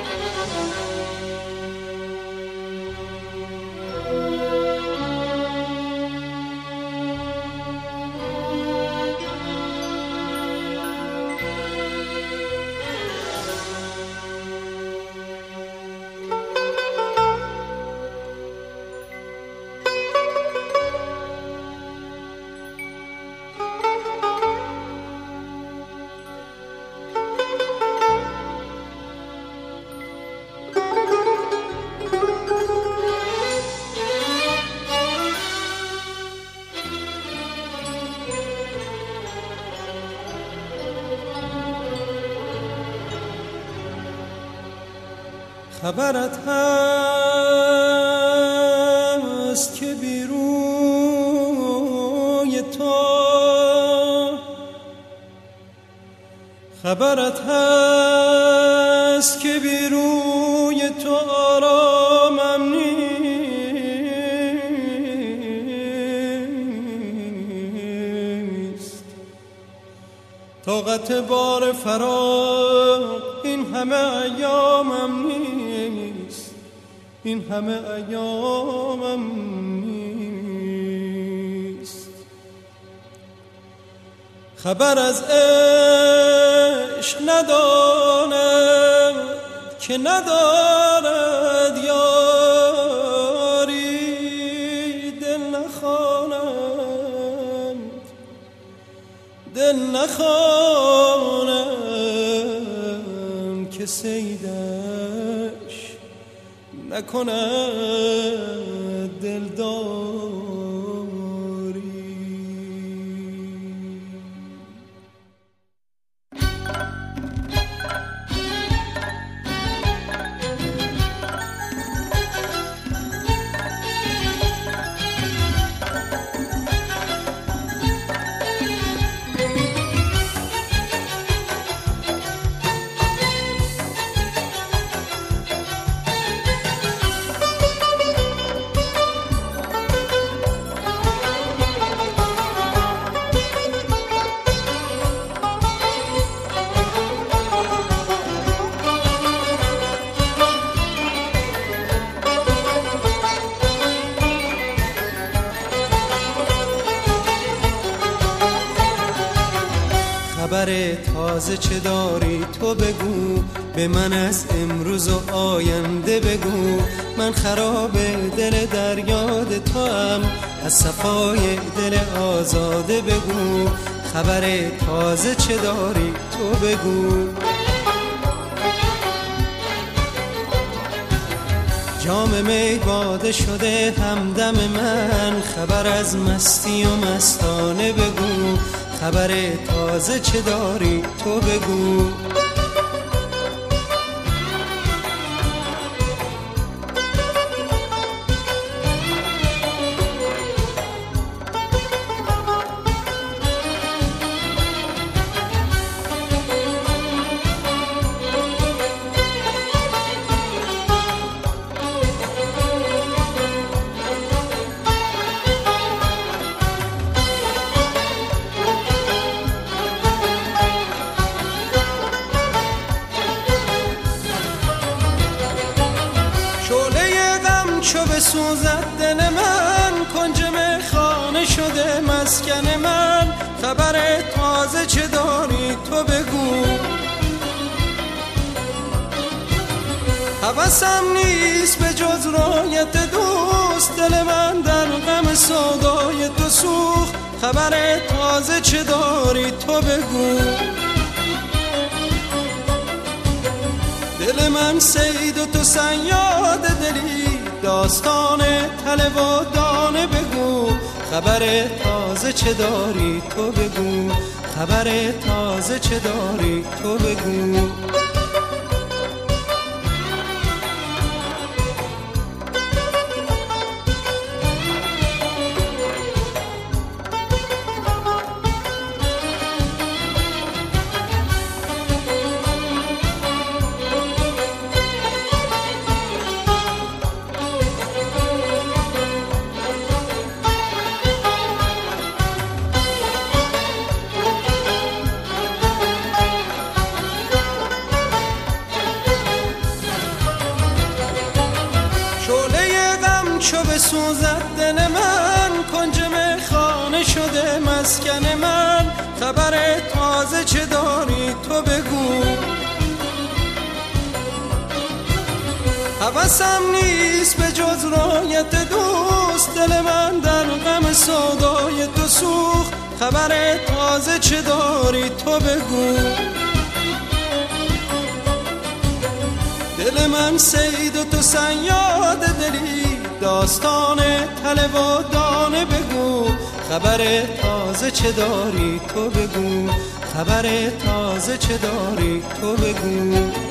خبرت هست که بیروی تو، خبرت هست که بیروی تو آرامم نیست. طاقت بار فراق این همه ایامم نیست، این همه ایامم نیست. خبر از عشق ندانم که ندارد یاری، دل نخوانم، دل نخوانم که صیدش نکند دلداری. خبر تازه چه داری تو بگو، به من از امروز و آینده بگو. من خراب دل در یاد تو ام، از صفای دل آزاده بگو. خبر تازه چه داری تو بگو. جام می باده شده همدم من، خبر از مستی و مستانه بگو. خبر تازه چه داری تو بگو. چو بسوزد دل من، کنج میخانه شده مسکن من. خبر تازه چه داری تو بگو. هوسم نیست به جز رایت دوست، دل من در غم سودای تو سوخت. خبر تازه چه داری تو بگو. دل من صید و تو صیاد دلی، داستان تله و دانه بگو. خبر تازه چه داری تو بگو. خبر تازه چه داری تو بگو. مسکن من، خبر تازه چه داری تو بگو. حواسم نیست به جز رایت دوست، دل من در غم سودای تو سوخت، خبر تازه چه داری تو بگو. دل من صید و تو صیاد دلی، داستان تله و دانه بگو، خبر تازه چه داری تو بگو، خبر تازه چه داری تو بگو.